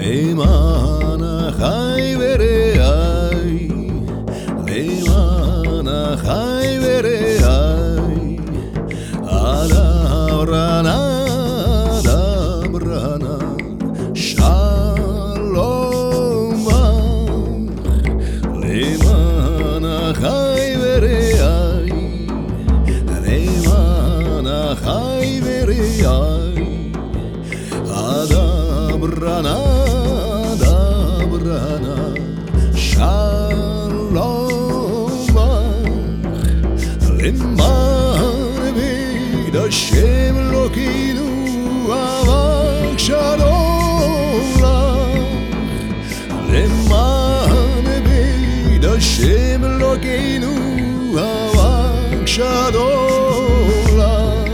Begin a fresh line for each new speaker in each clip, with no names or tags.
למען אחי ורעי, למען אחי ורעי, אדברנה, אדברנה, שלום בך, למען אחי ורעי, למען אחי ורעי, אדברנה, אדברנה, שלום בך, למען בית השם אלוקינו אבק שלום לך, למען בית השם אלוקינו אבק שלום לך.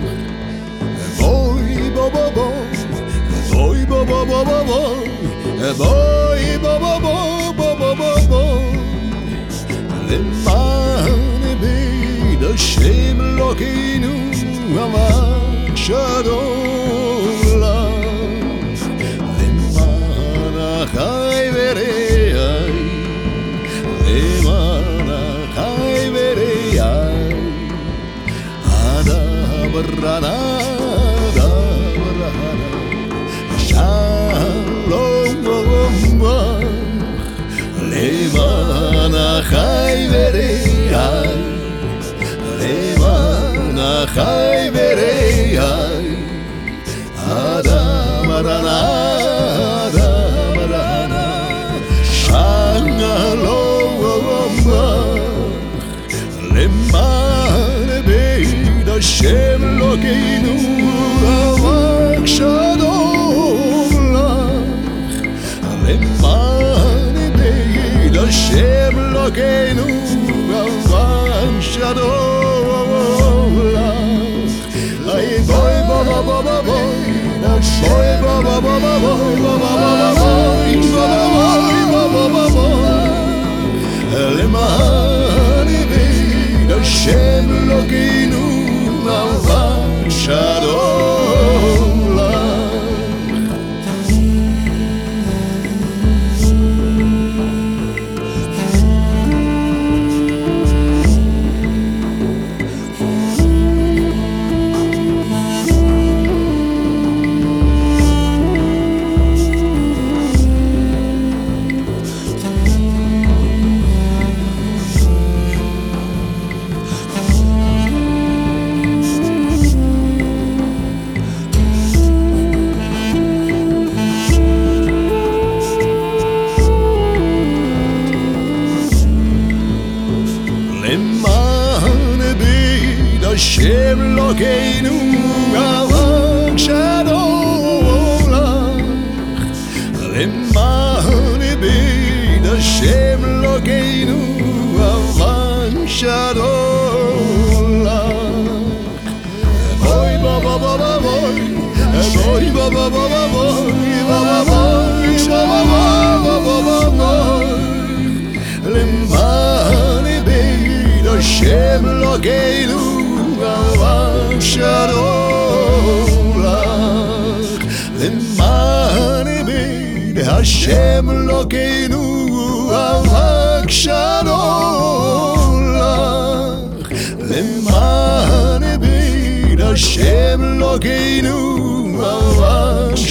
בואי בוא בוא בוא, בואי בוא בוא בוא בוא בוא, בואי בוא בוא בוא בוא בוא בוא, למען בית השם אלוקינו אבק שלום לך, למען אחי ורעי, למען אחי ורעי, אדברנה, אדברנה, שלום בך, למען אחי ורעי, למען אחי ורעי, אדברנה, אדברנה, שלום בך, למען בית השם אלוקינו אבק שלום לך, למען בית השם אלוקינו אבק שלום לך. איי בואי בוא בוא בוא בוא בואי בוא בוא בוא בוא בוא בוא, למען בית השם אלוקינו אבק שלום לך. למען בית השם אלוקינו אבק שלום לך, למען בית השם אלוקינו אבק שלום לך. בואי בוא בוא בוא בואי, בואי בוא בוא בוא בואי בוא בוא בוא, למען בית השם אלוקינו אבק שלום לך, למען בית השם אלוקינו אבק שלום לך, למען בית השם אלוקינו אבק